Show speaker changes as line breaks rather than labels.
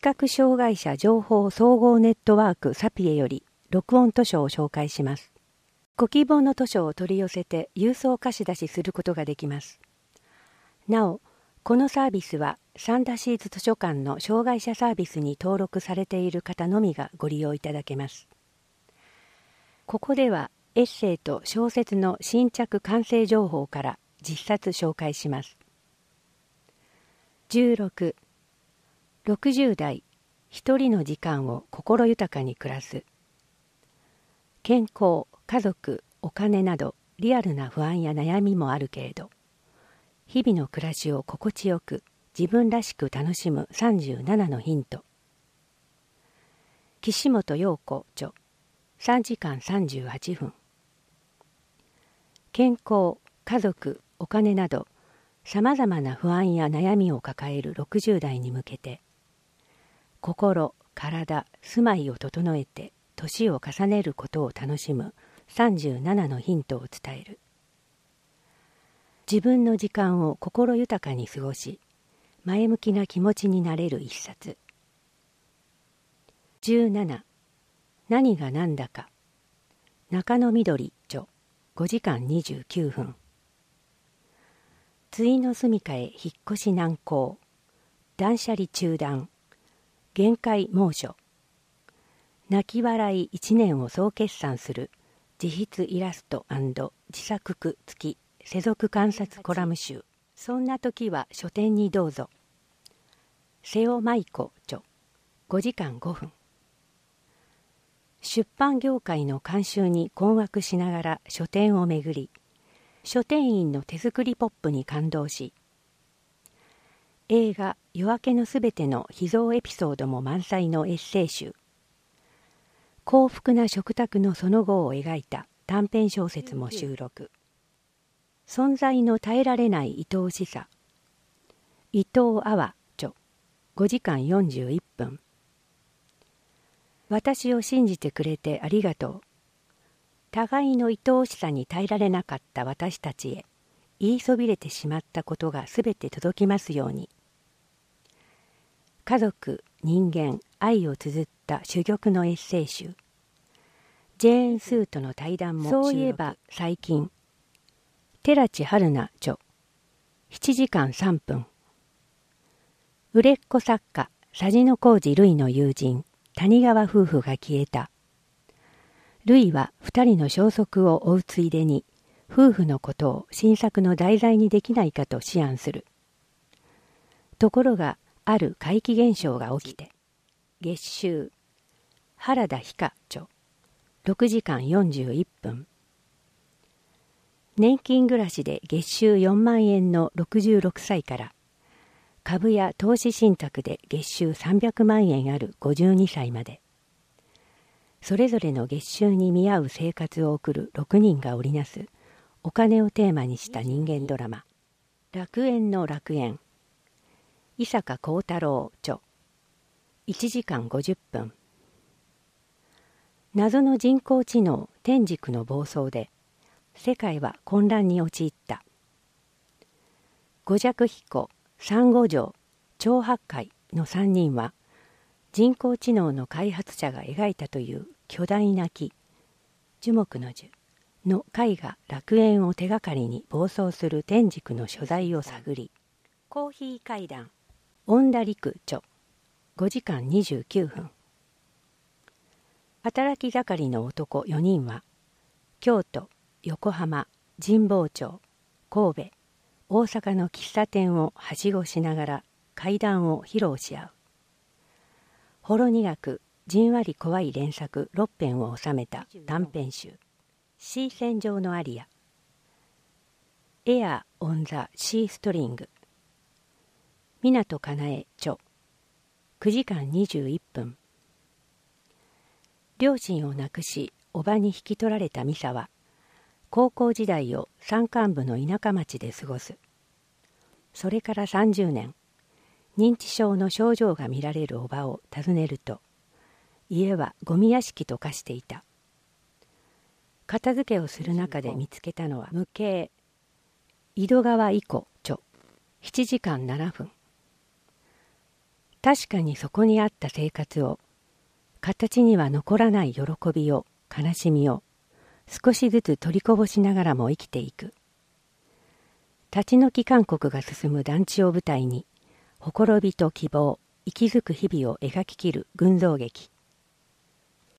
覚障害者情報総合ネットワークサピエより録音図書を紹介します。ご希望の図書を取り寄せて郵送貸し出しすることができます。なお、このサービスはサンダシーズ図書館の障害者サービスに登録されている方のみがご利用いただけます。ここではエッセイと小説の新着完成情報から10冊紹介します。16、60代、一人の時間を心豊かに暮らす。健康、家族、お金などリアルな不安や悩みもあるけれど、日々の暮らしを心地よく自分らしく楽しむ37のヒント。岸本陽子著、3時間38分。健康、家族、お金などさまざまな不安や悩みを抱える60代に向けて、心、体、住まいを整えて年を重ねることを楽しむ37のヒントを伝える。自分の時間を心豊かに過ごし、前向きな気持ちになれる一冊。17、何が何だか。中野みどり著、5時間29分。対の住処へ引っ越し難航。断捨離中断。限界猛暑。泣き笑い1年を総決算する自筆イラスト&自作句付き世俗観察コラム集。そんな時は書店にどうぞ。瀬尾舞子著、5時間5分。出版業界の慣習に困惑しながら書店を巡り、書店員の手作りポップに感動し、映画夜明けのすべての秘蔵エピソードも満載のエッセイ集、幸福な食卓のその後を描いた短編小説も収録。存在の耐えられない愛おしさ。伊藤阿波著、5時間41分。私を信じてくれてありがとう。互いの愛おしさに耐えられなかった私たちへ、言いそびれてしまったことがすべて届きますように。家族、人間、愛を綴った珠玉のエッセイ集。ジェーン・スーとの対談も収録。そういえば最近。寺地春奈著、7時間3分。売れっ子作家、佐治小路るいの友人、谷川夫婦が消えた。るいは2人の消息を追うついでに、夫婦のことを新作の題材にできないかと思案する。ところが、ある怪奇現象が起きて、月収、原田ひか著、6時間41分。年金暮らしで月収4万円の66歳から、株や投資信託で月収300万円ある52歳まで、それぞれの月収に見合う生活を送る6人が織りなすお金をテーマにした人間ドラマ、楽園の楽園。伊坂幸太郎著、1時間50分。謎の人工知能天竺の暴走で世界は混乱に陥った。五尺彦、珊瑚城、張八海の3人は人工知能の開発者が描いたという巨大な木、樹木の樹の絵画楽園を手がかりに暴走する天竺の所在を探り、コーヒー会談、恩田陸著、5時間29分。働き盛りの男4人は、京都、横浜、神保町、神戸、大阪の喫茶店をはしごしながら怪談を披露し合う。ほろ苦くじんわり怖い連作6編を収めた短編集、シー戦場のアリア、エアー・オン・ザ・シー・ストリング、湊かなえ著、9時間21分。両親を亡くし、叔母に引き取られたミサは、高校時代を山間部の田舎町で過ごす。それから30年、認知症の症状が見られる叔母を訪ねると、家はゴミ屋敷と化していた。片付けをする中で見つけたのは無形、井戸川以降著、7時間7分。 確かにそこにあった生活を、形には残らない喜びを、悲しみを、少しずつ取りこぼしながらも生きていく。立ち退き韓国が進む団地を舞台に、ほころびと希望、息づく日々を描ききる群像劇。